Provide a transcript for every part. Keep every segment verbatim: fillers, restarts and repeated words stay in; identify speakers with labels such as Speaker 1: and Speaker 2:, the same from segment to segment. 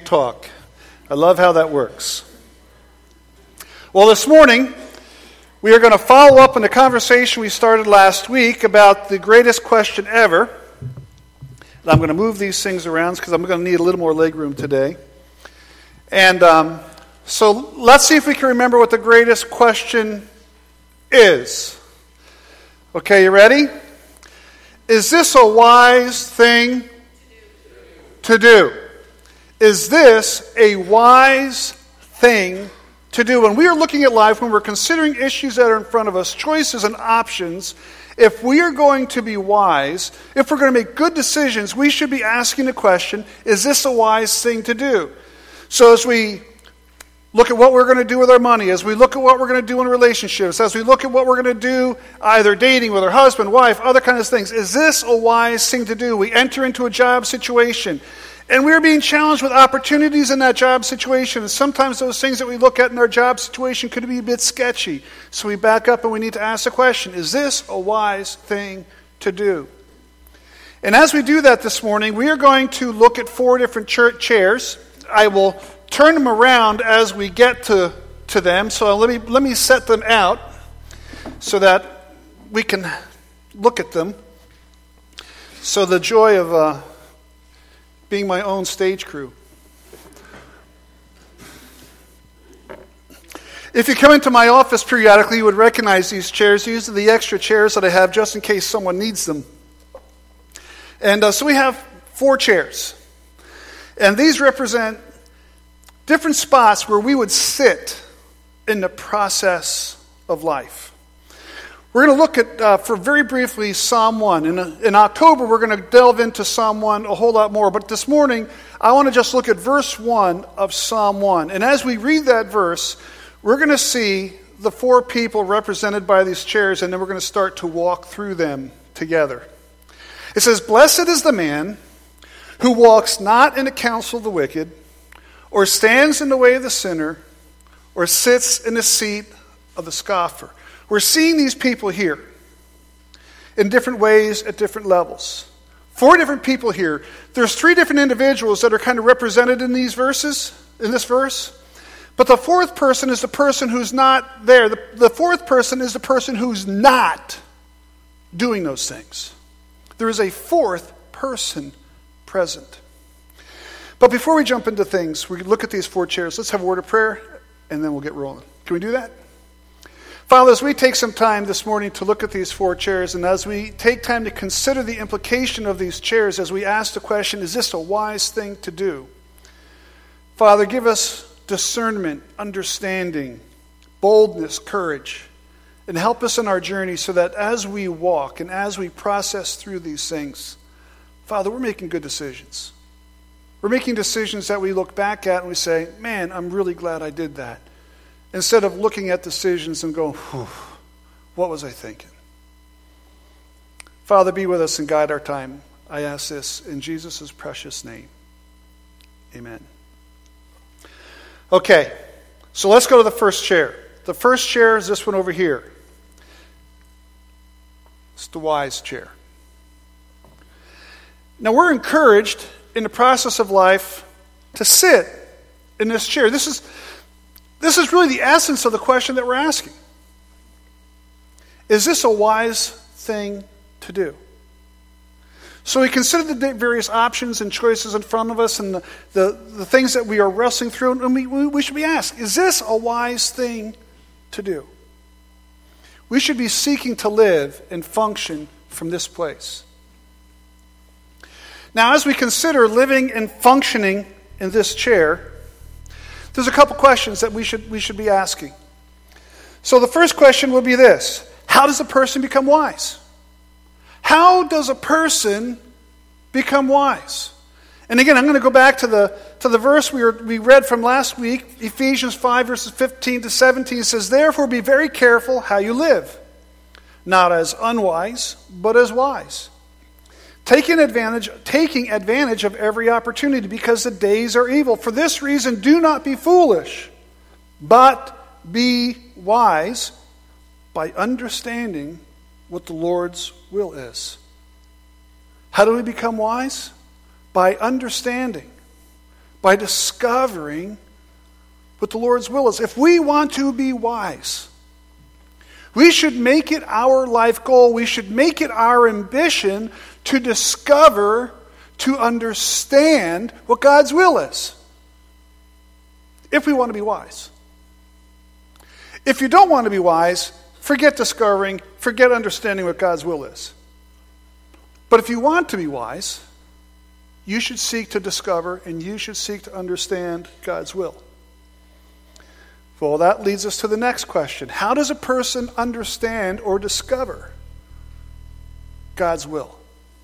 Speaker 1: talk. I love how that works. Well, this morning, we are going to follow up on the conversation we started last week about the greatest question ever. And I'm going to move these things around because I'm going to need a little more leg room today. And um, so let's see if we can remember what the greatest question is. Okay, you ready? Is this a wise thing to do? Is this a wise thing to do? When we are looking at life, when we're considering issues that are in front of us, choices and options, if we are going to be wise, if we're going to make good decisions, we should be asking the question, is this a wise thing to do? So as we look at what we're going to do with our money, as we look at what we're going to do in relationships, as we look at what we're going to do either dating with our husband, wife, other kinds of things, is this a wise thing to do? We enter into a job situation, and we're being challenged with opportunities in that job situation, and sometimes those things that we look at in our job situation could be a bit sketchy. So we back up and we need to ask the question, is this a wise thing to do? And as we do that this morning, we are going to look at four different church chairs. I will turn them around as we get to, to them. So let me let me set them out so that we can look at them. So the joy of uh, being my own stage crew. If you come into my office periodically, you would recognize these chairs. These are the extra chairs that I have just in case someone needs them. And uh, so we have four chairs. And these represent different spots where we would sit in the process of life. We're going to look at, uh, for very briefly, Psalm one. In, in October, we're going to delve into Psalm one a whole lot more. But this morning, I want to just look at verse one of Psalm one. And as we read that verse, we're going to see the four people represented by these chairs, and then we're going to start to walk through them together. It says, "Blessed is the man who walks not in the counsel of the wicked, or stands in the way of the sinner, or sits in the seat of the scoffer." We're seeing these people here in different ways at different levels. Four different people here. There's three different individuals that are kind of represented in these verses, in this verse. But the fourth person is the person who's not there. The, the fourth person is the person who's not doing those things. There is a fourth person present. But before we jump into things, we look at these four chairs. Let's have a word of prayer, and then we'll get rolling. Can we do that? Father, as we take some time this morning to look at these four chairs, and as we take time to consider the implication of these chairs, as we ask the question, is this a wise thing to do? Father, give us discernment, understanding, boldness, courage, and help us in our journey so that as we walk and as we process through these things, Father, we're making good decisions. We're making decisions that we look back at and we say, man, I'm really glad I did that. Instead of looking at decisions and going, what was I thinking? Father, be with us and guide our time. I ask this in Jesus' precious name. Amen. Okay, so let's go to the first chair. The first chair is this one over here. It's the wise chair. Now we're encouraged in the process of life to sit in this chair. This is This is really the essence of the question that we're asking. Is this a wise thing to do? So we consider the various options and choices in front of us and the, the, the things that we are wrestling through, and we, we should be asked, is this a wise thing to do? We should be seeking to live and function from this place. Now, as we consider living and functioning in this chair, there's a couple questions that we should we should be asking. So the first question will be this: how does a person become wise? How does a person become wise? And again, I'm going to go back to the to the verse we were, we read from last week, Ephesians five, verses fifteen to seventeen. It says, "Therefore be very careful how you live, not as unwise, but as wise, taking advantage, taking advantage of every opportunity, because the days are evil. For this reason, do not be foolish, but be wise by understanding what the Lord's will is." How do we become wise? By understanding. by discovering what the Lord's will is. If we want to be wise, we should make it our life goal. We should make it our ambition to discover, to understand what God's will is. If we want to be wise. If you don't want to be wise, forget discovering, forget understanding what God's will is. But if you want to be wise, you should seek to discover and you should seek to understand God's will. Well, that leads us to the next question. How does a person understand or discover God's will?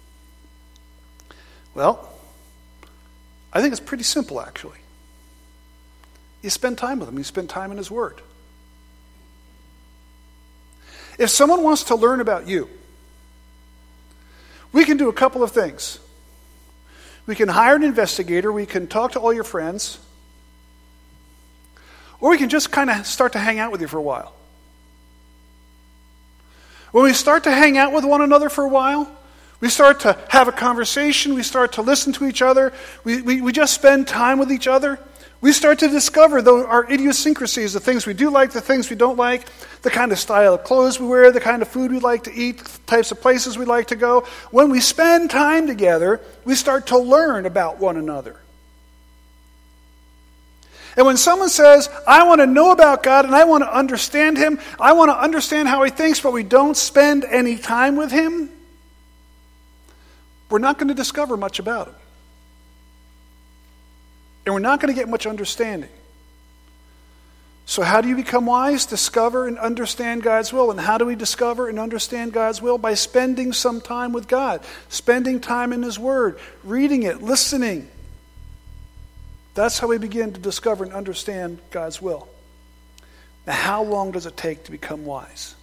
Speaker 1: Well, I think it's pretty simple, actually. You spend time with Him. You spend time in His Word. If someone wants to learn about you, we can do a couple of things. We can hire an investigator. We can talk to all your friends. Or we can just kind of start to hang out with you for a while. When we start to hang out with one another for a while, we start to have a conversation, we start to listen to each other, we, we, we just spend time with each other, we start to discover the, our idiosyncrasies, the things we do like, the things we don't like, the kind of style of clothes we wear, the kind of food we like to eat, the types of places we like to go. When we spend time together, we start to learn about one another. And when someone says, I want to know about God and I want to understand Him, I want to understand how He thinks, but we don't spend any time with Him, we're not going to discover much about Him. And we're not going to get much understanding. So how do you become wise? Discover and understand God's will. And how do we discover and understand God's will? By spending some time with God. Spending time in His Word. Reading it. Listening. That's how we begin to discover and understand God's will. Now, how long does it take to become wise?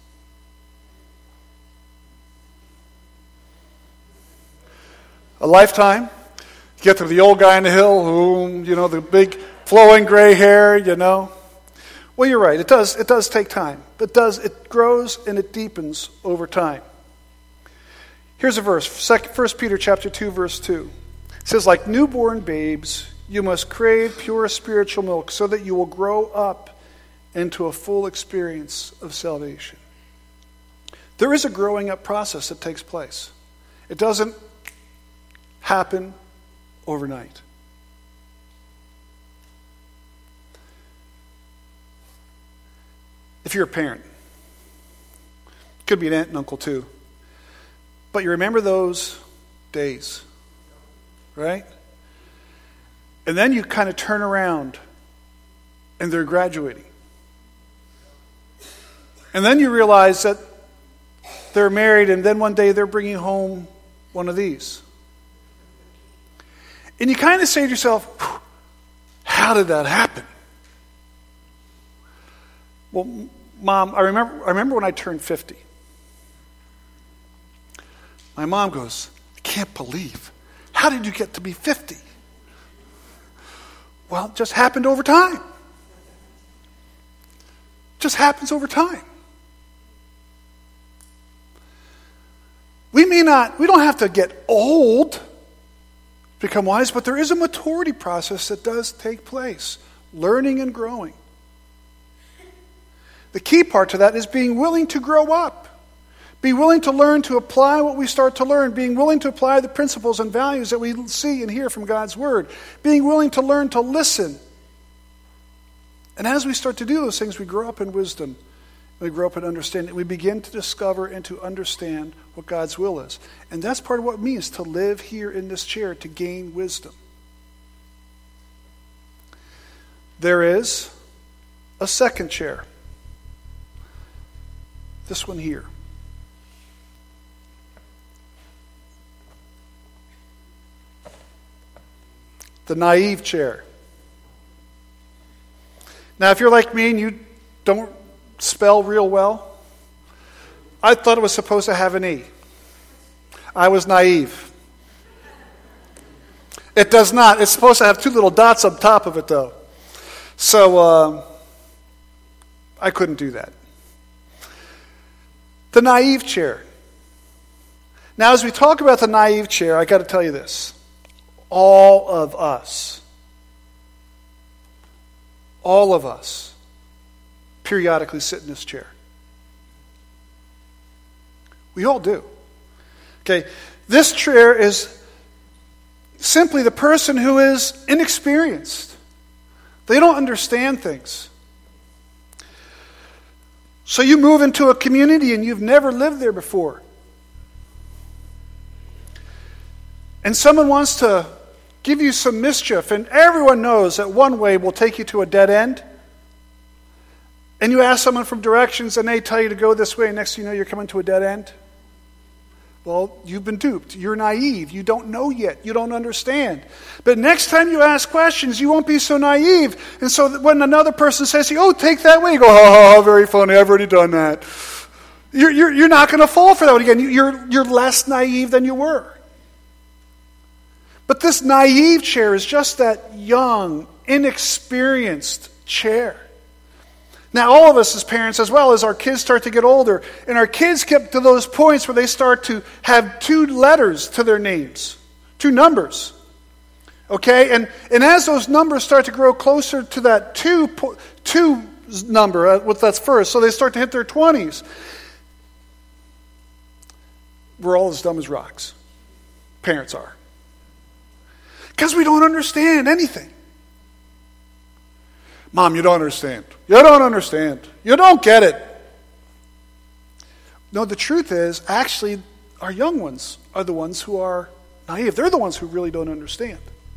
Speaker 1: A lifetime. You get to the old guy in the hill, who, you know, the big flowing gray hair, you know. Well, you're right. It does. It does take time. It does. It grows and it deepens over time. Here's a verse. First Peter chapter two, verse two. It says, like newborn babes, you must crave pure spiritual milk so that you will grow up into a full experience of salvation. There is a growing up process that takes place. It doesn't happen overnight. If you're a parent, could be an aunt and uncle too, but you remember those days, right? And then you kind of turn around and they're graduating. And then you realize that they're married and then one day they're bringing home one of these. And you kind of say to yourself, how did that happen? Well, Mom, I remember, I remember when I turned fifty. My mom goes, I can't believe. How did you get to be fifty? Well, it just happened over time. Just happens over time. We may not, we don't have to get old to become wise, but there is a maturity process that does take place. Learning and growing. The key part to that is being willing to grow up. Be willing to learn to apply what we start to learn. Being willing to apply the principles and values that we see and hear from God's Word. Being willing to learn to listen. And as we start to do those things, we grow up in wisdom. We grow up in understanding. We begin to discover and to understand what God's will is. And that's part of what it means to live here in this chair, to gain wisdom. There is a second chair. This one here. The naive chair. Now, if you're like me and you don't spell real well, I thought it was supposed to have an E. I was naive. It does not. It's supposed to have two little dots up top of it, though. So, uh, I couldn't do that. The naive chair. Now, as we talk about the naive chair, I got to tell you this. All of us all of us periodically sit in this chair. We all do. Okay, this chair is simply the person who is inexperienced. They don't understand things. So you move into a community and you've never lived there before. And someone wants to give you some mischief, and everyone knows that one way will take you to a dead end. And you ask someone from directions and they tell you to go this way, and next thing you know you're coming to a dead end. Well, you've been duped. You're naive. You don't know yet. You don't understand. But next time you ask questions, you won't be so naive. And so when another person says to you, oh, take that way, you go, oh, very funny, I've already done that. You're, you're, you're not going to fall for that one again. You're, you're less naive than you were. But this naive chair is just that young, inexperienced chair. Now, all of us as parents, as well as our kids start to get older, and our kids get to those points where they start to have two letters to their names, two numbers. Okay? And, and as those numbers start to grow closer to that two, two number, uh, that's first, so they start to hit their twenties, we're all as dumb as rocks. Parents are. Because we don't understand anything. Mom, you don't understand. You don't understand. You don't get it. No, the truth is, actually, our young ones are the ones who are naive. They're the ones who really don't understand.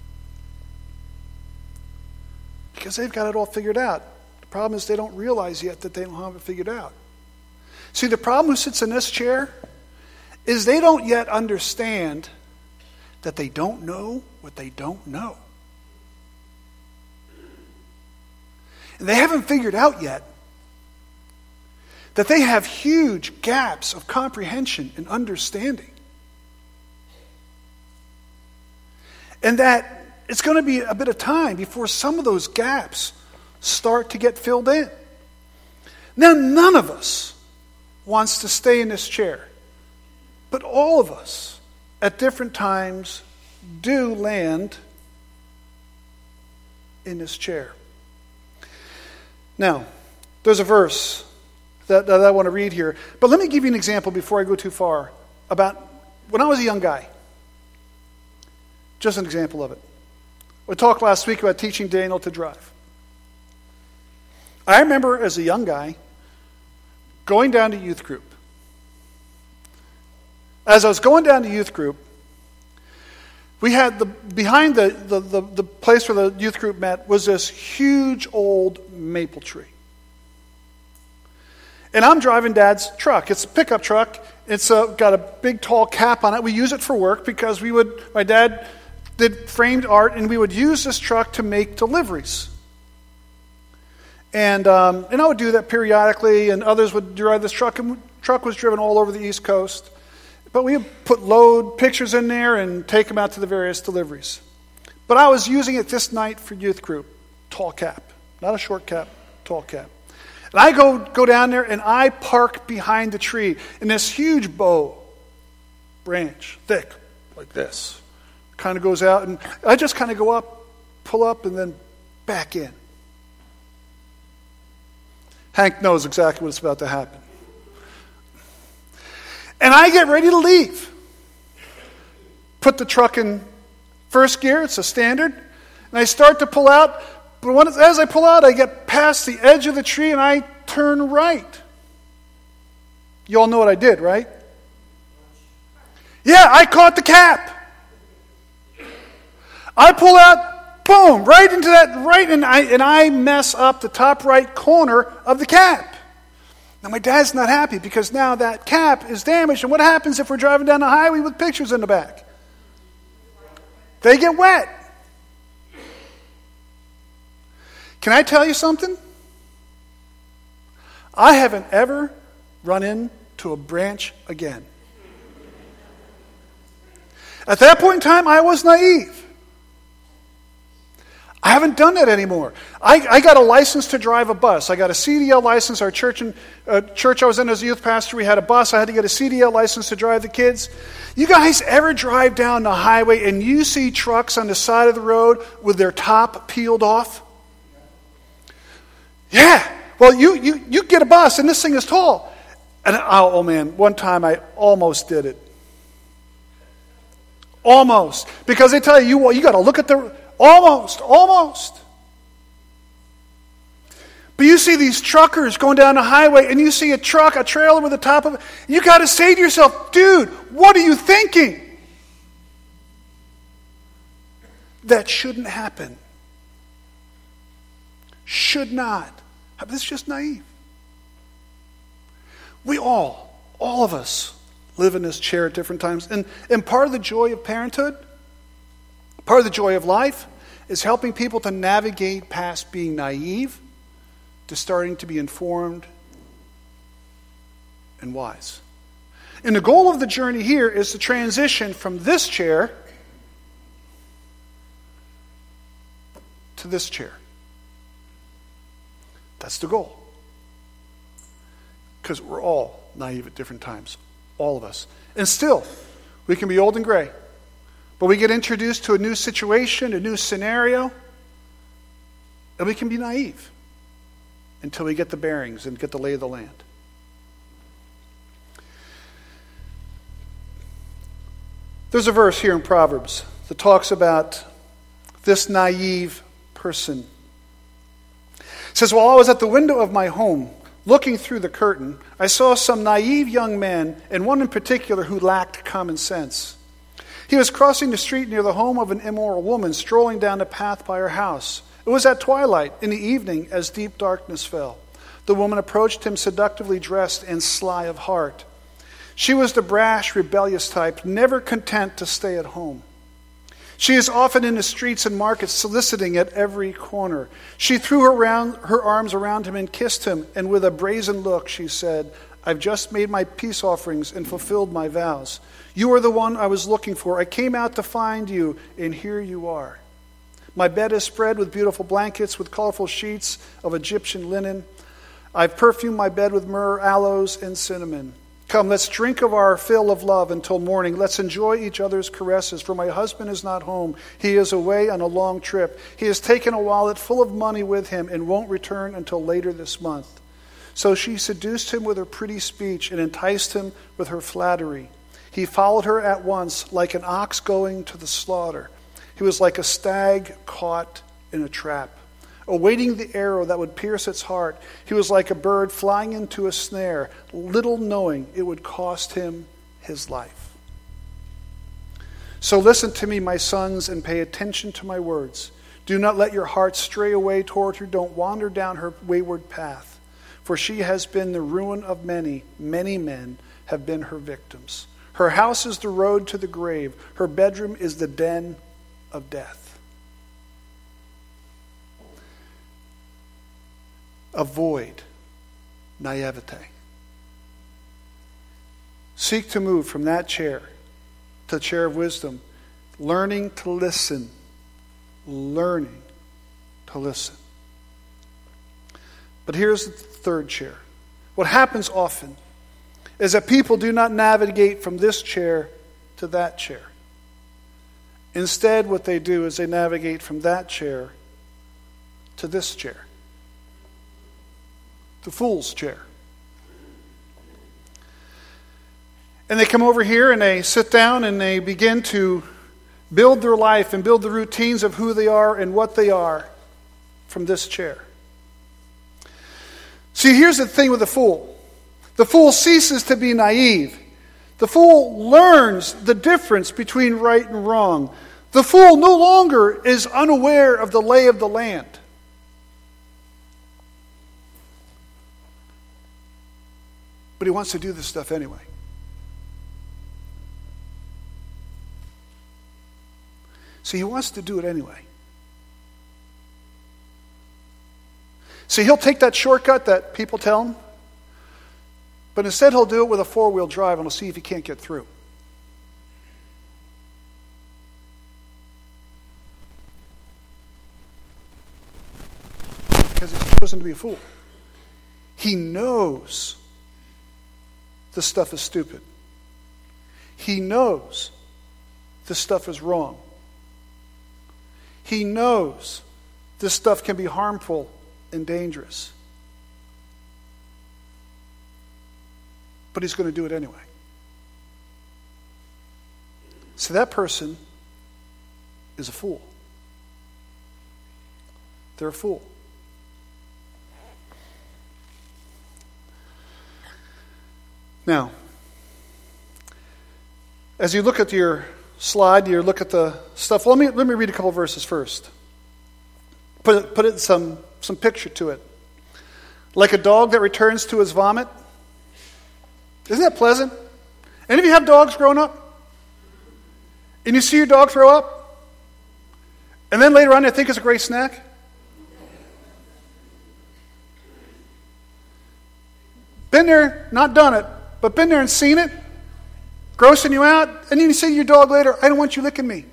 Speaker 1: Because they've got it all figured out. The problem is they don't realize yet that they don't have it figured out. See, the problem who sits in this chair is they don't yet understand that they don't know what they don't know. And they haven't figured out yet that they have huge gaps of comprehension and understanding. And that it's going to be a bit of time before some of those gaps start to get filled in. Now, none of us wants to stay in this chair, but all of us at different times do land in this chair. Now, there's a verse that, that I want to read here. But let me give you an example before I go too far about when I was a young guy. Just an example of it. We talked last week about teaching Daniel to drive. I remember as a young guy going down to youth group. As I was going down to youth group, we had the behind the, the, the, the place where the youth group met was this huge old maple tree. And I'm driving Dad's truck. It's a pickup truck. It's uh, got a big tall cap on it. We use it for work because we would, my dad did framed art, and we would use this truck to make deliveries. And um, and I would do that periodically, and others would drive this truck, and the truck was driven all over the East Coast. But we would put load pictures in there and take them out to the various deliveries. But I was using it this night for youth group. Tall cap. Not a short cap, tall cap. And I go, go down there and I park behind the tree in this huge bow branch, thick, like this. Kind of goes out, and I just kind of go up, pull up, and then back in. Hank knows exactly what's about to happen. And I get ready to leave. Put the truck in first gear, it's a standard, and I start to pull out, but when, as I pull out, I get past the edge of the tree and I turn right. You all know what I did, right? Yeah, I caught the cap. I pull out, boom, right into that, right, and I, and I mess up the top right corner of the cap. Now, my dad's not happy because now that cap is damaged. And what happens if we're driving down the highway with pictures in the back? They get wet. Can I tell you something? I haven't ever run into a branch again. At that point in time, I was naive. I haven't done that anymore. I, I got a license to drive a bus. I got a C D L license. Our church, and, uh, church I was in as a youth pastor, we had a bus. I had to get a C D L license to drive the kids. You guys ever drive down the highway and you see trucks on the side of the road with their top peeled off? Yeah, well, you, you, you get a bus, and this thing is tall. And oh, oh man, one time I almost did it. Almost. Because they tell you, well, you got to look at the, almost, almost. But you see these truckers going down the highway, and you see a truck, a trailer with the top of it. You got to say to yourself, dude, what are you thinking? That shouldn't happen. Should not. This is just naive. We all, all of us, live in this chair at different times. And, and part of the joy of parenthood, part of the joy of life, is helping people to navigate past being naive to starting to be informed and wise. And the goal of the journey here is to transition from this chair to this chair. That's the goal. Because we're all naive at different times. All of us. And still, we can be old and gray. But we get introduced to a new situation, a new scenario, and we can be naive until we get the bearings and get the lay of the land. There's a verse here in Proverbs that talks about this naive person. It says, while I was at the window of my home, looking through the curtain, I saw some naive young men, and one in particular who lacked common sense. He was crossing the street near the home of an immoral woman, strolling down the path by her house. It was at twilight, in the evening, as deep darkness fell. The woman approached him seductively dressed and sly of heart. She was the brash, rebellious type, never content to stay at home. She is often in the streets and markets, soliciting at every corner. She threw her, round, her arms around him and kissed him, and with a brazen look she said, I've just made my peace offerings and fulfilled my vows. You are the one I was looking for. I came out to find you, and here you are. My bed is spread with beautiful blankets, with colorful sheets of Egyptian linen. I've perfumed my bed with myrrh, aloes, and cinnamon. Come, let's drink of our fill of love until morning. Let's enjoy each other's caresses, for my husband is not home. He is away on a long trip. He has taken a wallet full of money with him and won't return until later this month. So she seduced him with her pretty speech and enticed him with her flattery. He followed her at once like an ox going to the slaughter. He was like a stag caught in a trap, awaiting the arrow that would pierce its heart. He was like a bird flying into a snare, little knowing it would cost him his life. So listen to me, my sons, and pay attention to my words. Do not let your hearts stray away toward her. Don't wander down her wayward path. For she has been the ruin of many. Many men have been her victims. Her house is the road to the grave. Her bedroom is the den of death. Avoid naivete. Seek to move from that chair to the chair of wisdom, learning to listen. Learning to listen. But here's the third chair. What happens often is that people do not navigate from this chair to that chair. Instead, what they do is they navigate from that chair to this chair. The fool's chair. And they come over here and they sit down and they begin to build their life and build the routines of who they are and what they are from this chair. See, here's the thing with the fool. The fool ceases to be naive. The fool learns the difference between right and wrong. The fool no longer is unaware of the lay of the land. But he wants to do this stuff anyway. See, he wants to do it anyway. See, he'll take that shortcut that people tell him, but instead he'll do it with a four-wheel drive and he'll see if he can't get through. Because he's chosen to be a fool. He knows this stuff is stupid. He knows this stuff is wrong. He knows this stuff can be harmful and dangerous. But he's going to do it anyway. So that person is a fool. They're a fool. Now, as you look at your slide, you look at the stuff. Let me let me read a couple verses first. Put it, put it some some picture to it. Like a dog that returns to his vomit. Isn't that pleasant? Any of you have dogs growing up? And you see your dog throw up? And then later on they think it's a great snack? Been there, not done it, but been there and seen it, grossing you out, and then you say to your dog later, I don't want you licking me.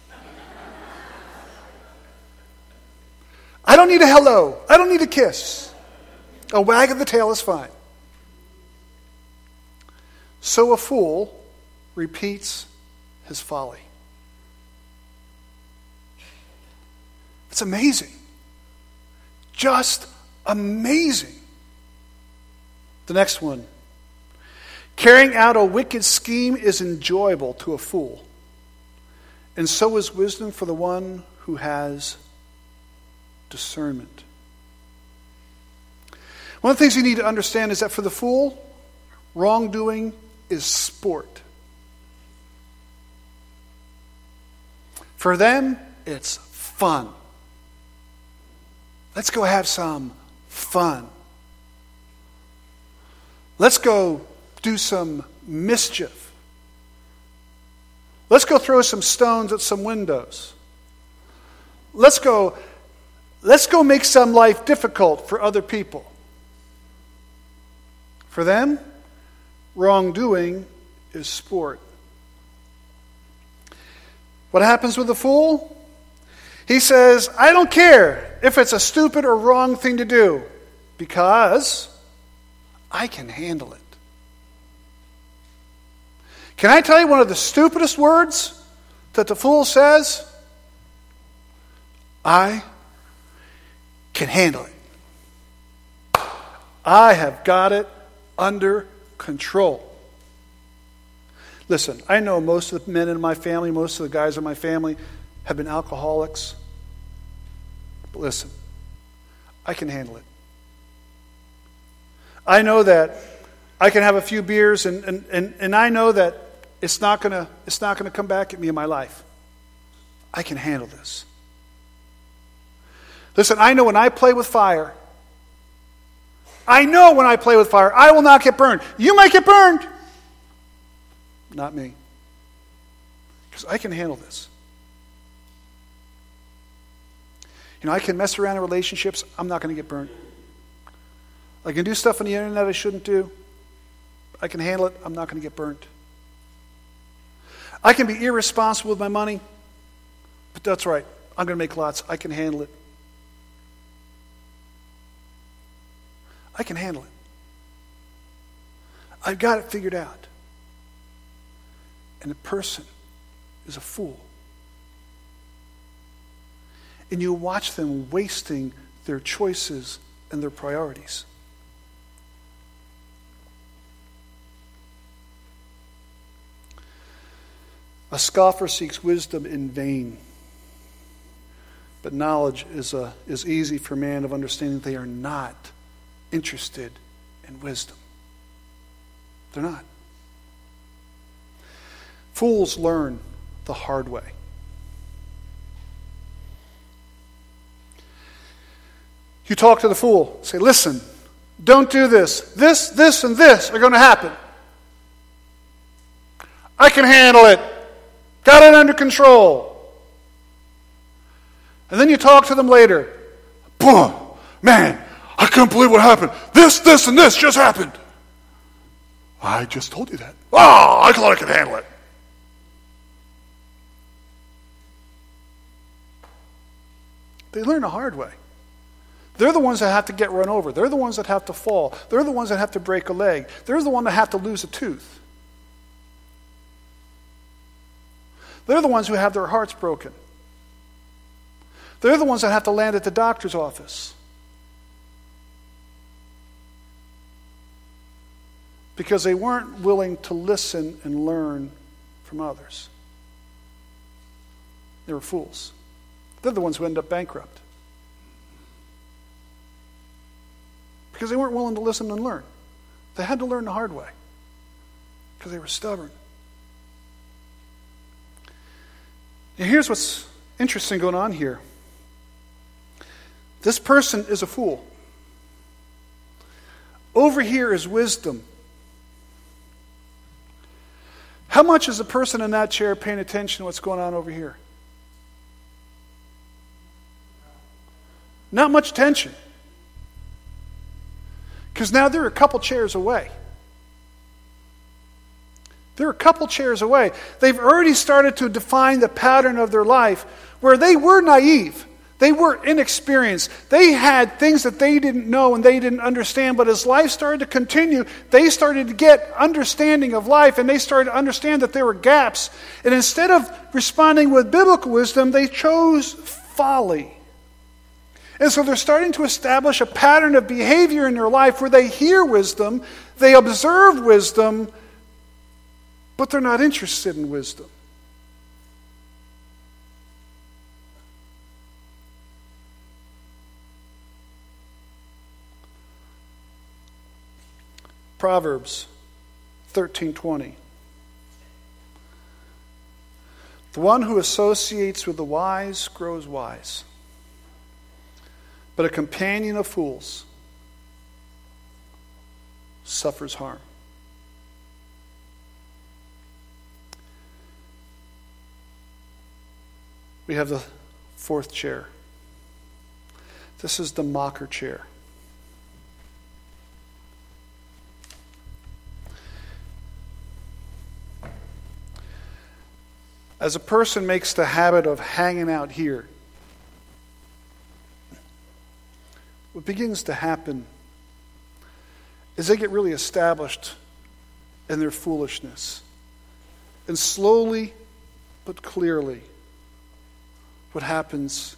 Speaker 1: I don't need a hello. I don't need a kiss. A wag of the tail is fine. So a fool repeats his folly. It's amazing. Just amazing. The next one. Carrying out a wicked scheme is enjoyable to a fool, and so is wisdom for the one who has discernment. One of the things you need to understand is that for the fool, wrongdoing is sport. For them, it's fun. Let's go have some fun. Let's go do some mischief. Let's go throw some stones at some windows. Let's go, let's go make some life difficult for other people. For them, wrongdoing is sport. What happens with the fool? He says, I don't care if it's a stupid or wrong thing to do, because I can handle it. Can I tell you one of the stupidest words that the fool says? I can handle it. I have got it under control. Listen, I know most of the men in my family, most of the guys in my family have been alcoholics. But listen, I can handle it. I know that I can have a few beers and, and, and, and I know that it's not gonna it's not gonna come back at me in my life. I can handle this. Listen, I know when I play with fire, I know when I play with fire, I will not get burned. You might get burned. Not me. Because I can handle this. You know, I can mess around in relationships. I'm not going to get burned. I can do stuff on the internet I shouldn't do. I can handle it. I'm not going to get burnt. I can be irresponsible with my money. But that's right. I'm going to make lots. I can handle it. I can handle it. I've got it figured out. And the person is a fool. And you watch them wasting their choices and their priorities. A scoffer seeks wisdom in vain. But knowledge is, a, is easy for man of understanding. They are not interested in wisdom. They're not. Fools learn the hard way. You talk to the fool, say, listen, don't do this. This, this, and this are going to happen. I can handle it. Got it under control. And then you talk to them later. Boom, man, I couldn't believe what happened. This, this, and this just happened. I just told you that. Oh, I thought I could handle it. They learn the hard way. They're the ones that have to get run over. They're the ones that have to fall. They're the ones that have to break a leg. They're the ones that have to lose a tooth. They're the ones who have their hearts broken. They're the ones that have to land at the doctor's office. because they weren't willing to listen and learn from others. They were fools. They're the ones who end up bankrupt. Because they weren't willing to listen and learn. They had to learn the hard way. Because they were stubborn. And here's what's interesting going on here. This person is a fool. Over here is wisdom. How much is the person in that chair paying attention to what's going on over here? Not much attention. Because now they're a couple chairs away. They're a couple chairs away. They've already started to define the pattern of their life where they were naive. They were inexperienced. They had things that they didn't know and they didn't understand. But as life started to continue, they started to get understanding of life and they started to understand that there were gaps. And instead of responding with biblical wisdom, they chose folly. And so they're starting to establish a pattern of behavior in their life where they hear wisdom, they observe wisdom, but they're not interested in wisdom. Proverbs thirteen twenty. The one who associates with the wise grows wise, but a companion of fools suffers harm. We have the fourth chair. This is the mocker chair. As a person makes the habit of hanging out here, what begins to happen is they get really established in their foolishness. And slowly but clearly, what happens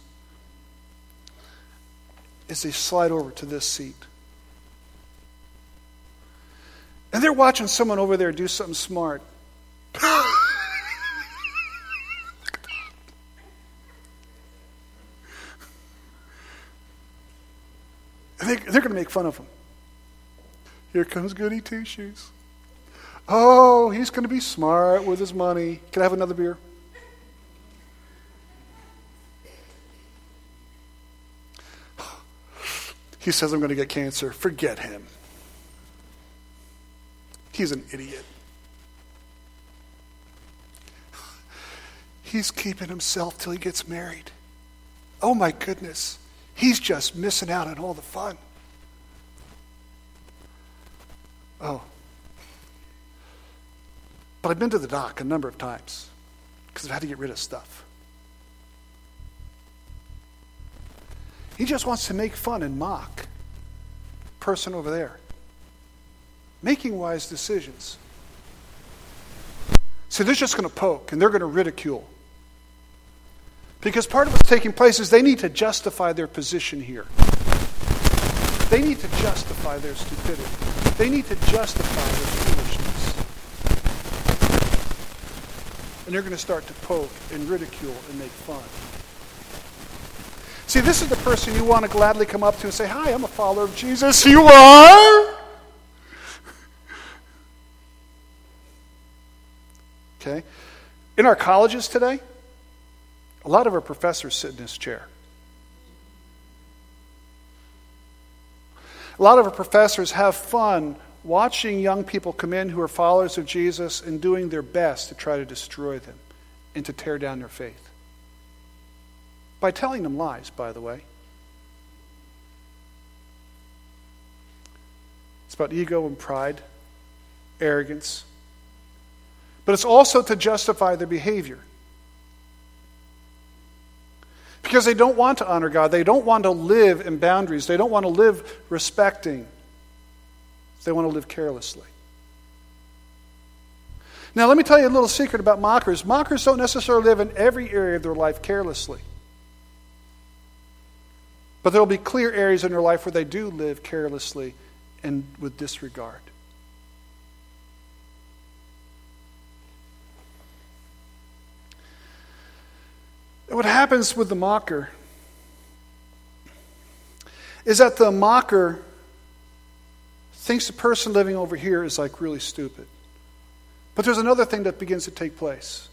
Speaker 1: is they slide over to this seat. And they're watching someone over there do something smart. And they, they're going to make fun of him. Here comes Goody Two-Shoes. Oh, he's going to be smart with his money. Can I have another beer? He says I'm going to get cancer. Forget him. He's an idiot. He's keeping himself till he gets married. Oh my goodness. He's just missing out on all the fun. Oh. But I've been to the doc a number of times because I've had to get rid of stuff. He just wants to make fun and mock the person over there. Making wise decisions. So they're just going to poke and they're going to ridicule. Because part of what's taking place is they need to justify their position here. They need to justify their stupidity. They need to justify their foolishness. And they're going to start to poke and ridicule and make fun. See, this is the person you want to gladly come up to and say, "Hi, I'm a follower of Jesus." You are? Okay. In our colleges today, a lot of our professors sit in this chair. A lot of our professors have fun watching young people come in who are followers of Jesus and doing their best to try to destroy them and to tear down their faith. By telling them lies, by the way. It's about ego and pride, arrogance. But it's also to justify their behavior. Because they don't want to honor God. They don't want to live in boundaries. They don't want to live respecting. They want to live carelessly. Now, let me tell you a little secret about mockers. Mockers don't necessarily live in every area of their life carelessly. But there will be clear areas in their life where they do live carelessly and with disregard. what happens with the mocker is that the mocker thinks the person living over here is like really stupid. But there's another thing that begins to take place.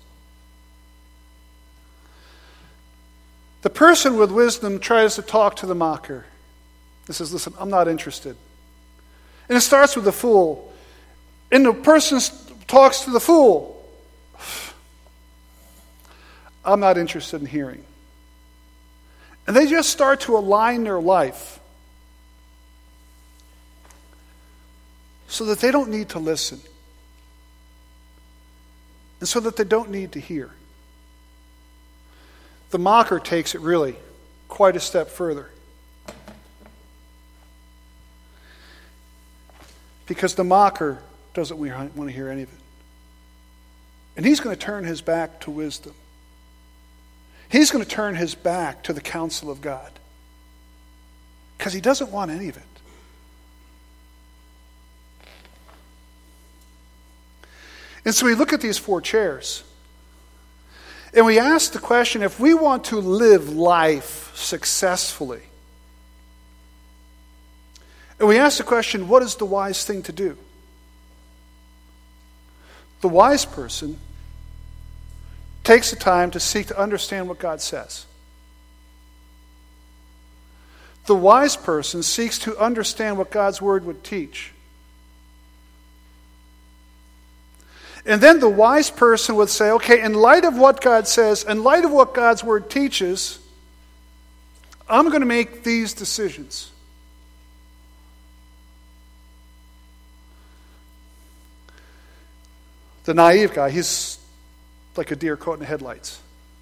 Speaker 1: The person with wisdom tries to talk to the mocker. He says, listen, I'm not interested. And it starts with the fool. And the person talks to the fool. I'm not interested in hearing. And they just start to align their life so that they don't need to listen. And so that they don't need to hear. The mocker takes it really quite a step further. Because the mocker doesn't want to hear any of it. And he's going to turn his back to wisdom. He's going to turn his back to the counsel of God. Because he doesn't want any of it. And so we look at these four chairs. And we ask the question, if we want to live life successfully, and we ask the question, what is the wise thing to do? The wise person takes the time to seek to understand what God says. The wise person seeks to understand what God's word would teach. And then the wise person would say, okay, in light of what God says, in light of what God's word teaches, I'm going to make these decisions. The naive guy, he's like a deer caught in the headlights.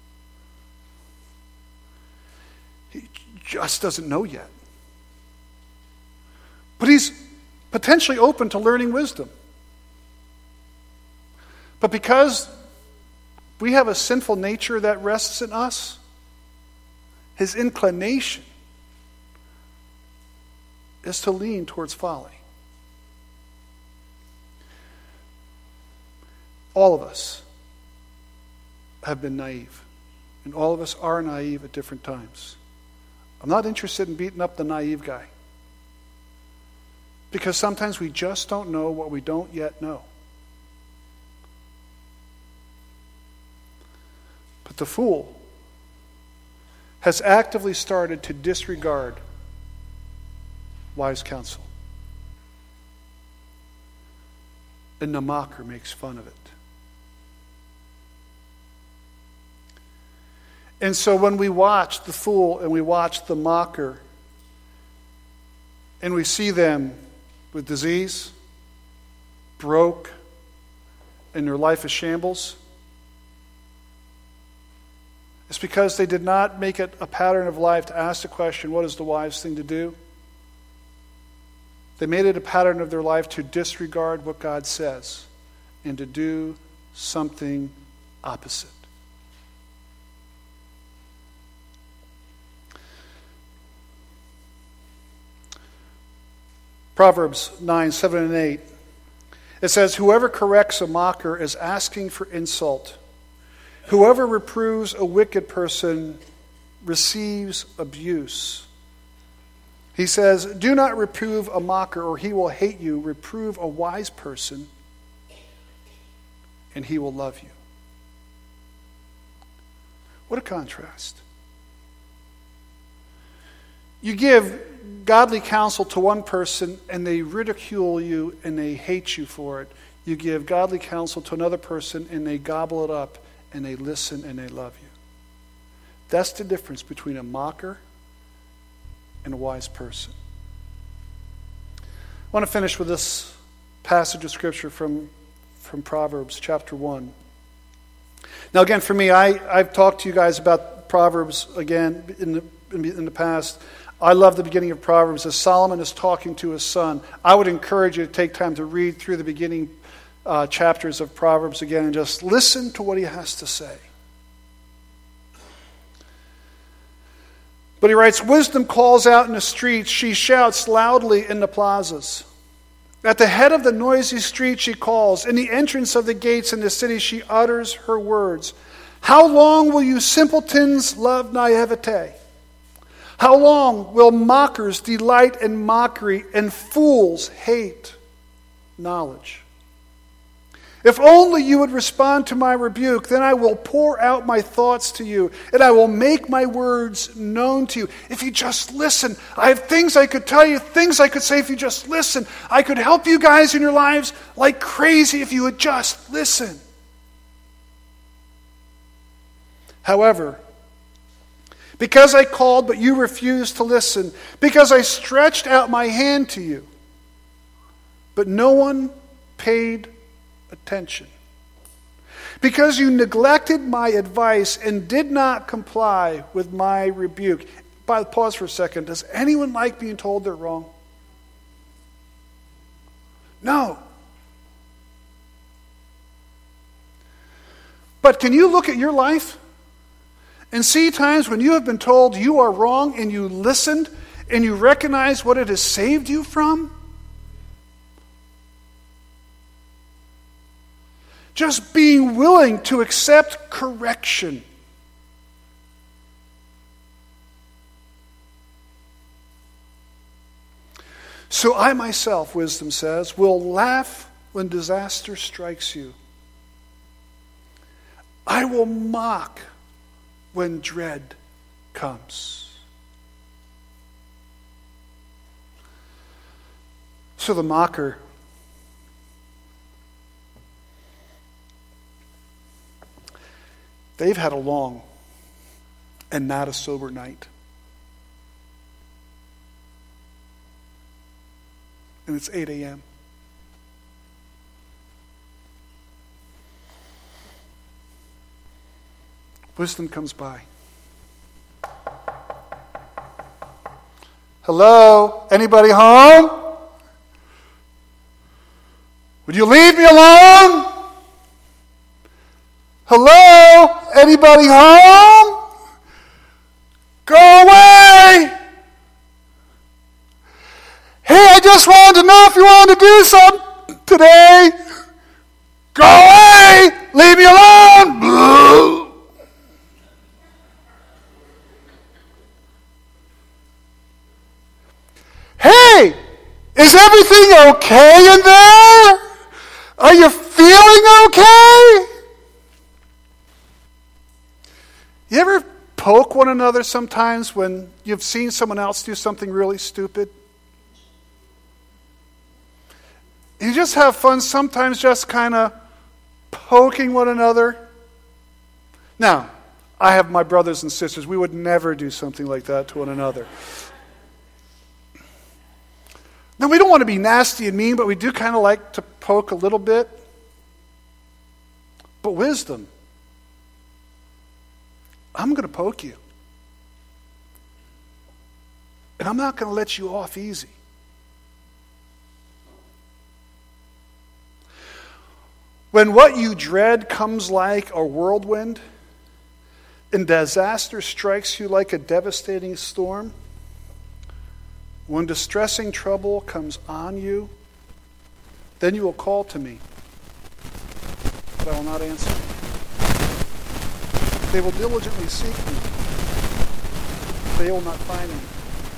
Speaker 1: He just doesn't know yet. But he's potentially open to learning wisdom. But because we have a sinful nature that rests in us, his inclination is to lean towards folly. All of us have been naive. And all of us are naive at different times. I'm not interested in beating up the naive guy. Because sometimes we just don't know what we don't yet know. But the fool has actively started to disregard wise counsel. And the mocker makes fun of it. And so when we watch the fool and we watch the mocker, and we see them with disease, broke, and their life is shambles, it's because they did not make it a pattern of life to ask the question, what is the wise thing to do? They made it a pattern of their life to disregard what God says and to do something opposite. Proverbs nine, seven, and eight. It says, whoever corrects a mocker is asking for insult. Whoever reproves a wicked person receives abuse. He says, do not reprove a mocker or he will hate you. Reprove a wise person and he will love you. What a contrast. You give godly counsel to one person and they ridicule you and they hate you for it. You give godly counsel to another person and they gobble it up and they listen and they love you. That's the difference between a mocker and a wise person. I want to finish with this passage of Scripture from, from Proverbs chapter one. Now again, for me, I, I've talked to you guys about Proverbs again in the, in the past. I love the beginning of Proverbs as Solomon is talking to his son. I would encourage you to take time to read through the beginning uh, chapters of Proverbs again and just listen to what he has to say. But he writes, wisdom calls out in the streets. She shouts loudly in the plazas. At the head of the noisy street she calls. In the entrance of the gates in the city she utters her words. How long will you simpletons love naivete? How long will mockers delight in mockery and fools hate knowledge? If only you would respond to my rebuke, then I will pour out my thoughts to you, and I will make my words known to you. If you just listen, I have things I could tell you, things I could say if you just listen. I could help you guys in your lives like crazy if you would just listen. However, because I called but you refused to listen, because I stretched out my hand to you, but no one paid attention. Because you neglected my advice and did not comply with my rebuke. By pause for a second. Does anyone like being told they're wrong? No. But can you look at your life and see times when you have been told you are wrong and you listened and you recognize what it has saved you from? Just being willing to accept correction. So I myself, wisdom says, will laugh when disaster strikes you. I will mock when dread comes. So the mocker, they've had a long and not a sober night. And it's eight a.m. Wisdom comes by. Hello? Anybody home? Would you leave me alone? Hello? Anybody home? Go away! Hey, I just wanted to know if you wanted to do something today. Go away! Leave me alone! Hey, is everything okay in there? Are you feeling okay? You ever poke one another sometimes when you've seen someone else do something really stupid? You just have fun sometimes just kind of poking one another. Now, I have my brothers and sisters. We would never do something like that to one another. Now, we don't want to be nasty and mean, but we do kind of like to poke a little bit. But wisdom, I'm going to poke you. And I'm not going to let you off easy. When what you dread comes like a whirlwind and disaster strikes you like a devastating storm, when distressing trouble comes on you, then you will call to me, but I will not answer. They will diligently seek me, but they will not find me,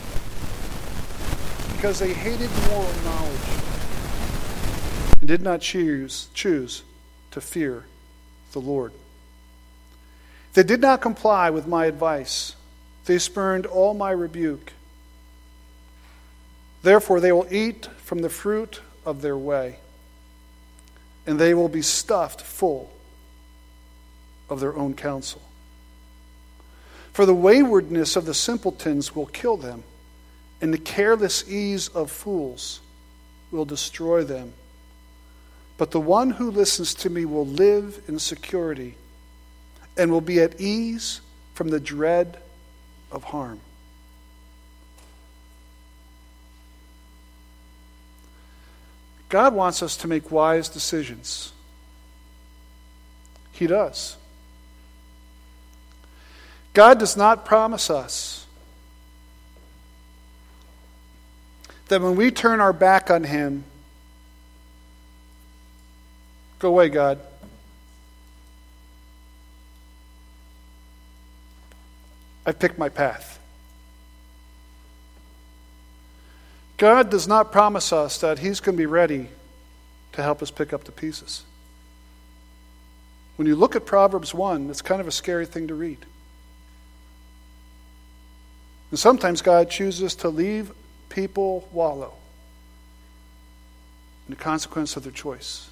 Speaker 1: because they hated moral knowledge and did not choose, choose to fear the Lord. They did not comply with my advice. They spurned all my rebuke. Therefore, they will eat from the fruit of their way, and they will be stuffed full of their own counsel. For the waywardness of the simpletons will kill them, and the careless ease of fools will destroy them. But the one who listens to me will live in security and will be at ease from the dread of harm. God wants us to make wise decisions. He does. God does not promise us that when we turn our back on Him, go away, God. I've picked my path. God does not promise us that He's going to be ready to help us pick up the pieces. When you look at Proverbs one, it's kind of a scary thing to read. And sometimes God chooses to leave people wallow in the consequence of their choice.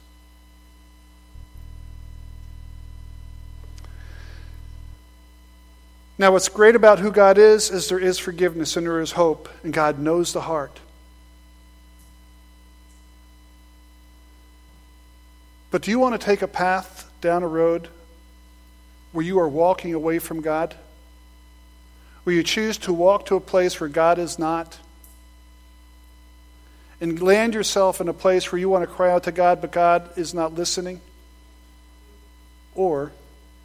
Speaker 1: Now, what's great about who God is, is there is forgiveness and there is hope, and God knows the heart. But do you want to take a path down a road where you are walking away from God? Where you choose to walk to a place where God is not? And land yourself in a place where you want to cry out to God, but God is not listening? Or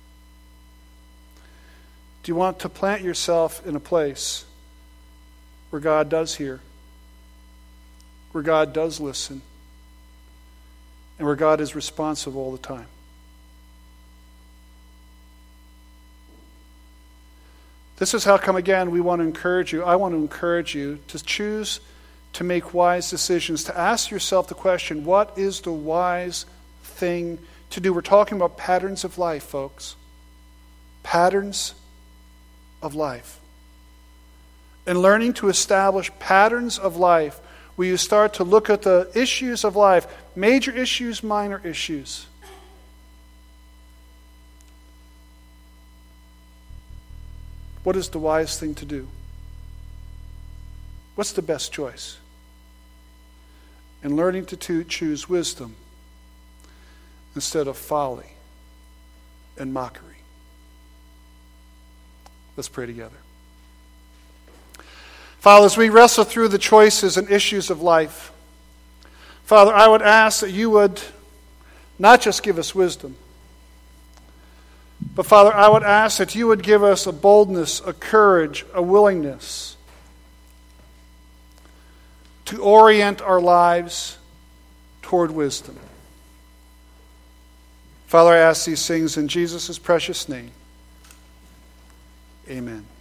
Speaker 1: do you want to plant yourself in a place where God does hear, where God does listen, and where God is responsive all the time? This is how come again we want to encourage you. I want to encourage you to choose to make wise decisions, to ask yourself the question, what is the wise thing to do? We're talking about patterns of life, folks. Patterns of life. And learning to establish patterns of life where you start to look at the issues of life, major issues, minor issues. What is the wise thing to do? What's the best choice? And learning to, to choose wisdom instead of folly and mockery. Let's pray together. Father, as we wrestle through the choices and issues of life, Father, I would ask that you would not just give us wisdom, but Father, I would ask that you would give us a boldness, a courage, a willingness to orient our lives toward wisdom. Father, I ask these things in Jesus' precious name. Amen.